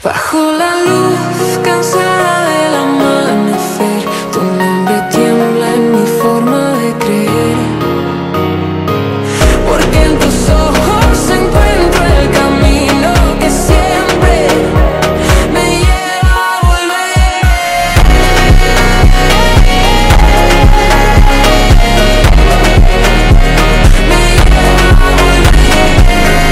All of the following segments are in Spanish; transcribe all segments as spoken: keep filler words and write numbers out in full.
Bajo la luz cansada del amanecer, tu nombre tiembla en mi forma de creer. Porque en tus ojos encuentro el camino que siempre me lleva a volver. Me lleva a volver.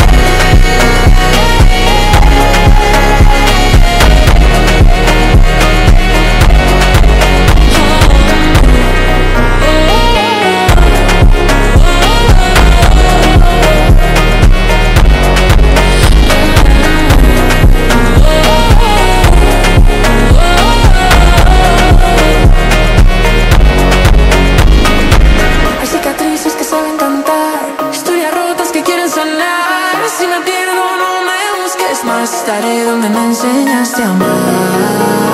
Hay cicatrices que saben cantar, historias rotas que quieren sanar. Si me pierdo, no me busques más. Estaré donde me enseñaste a amar.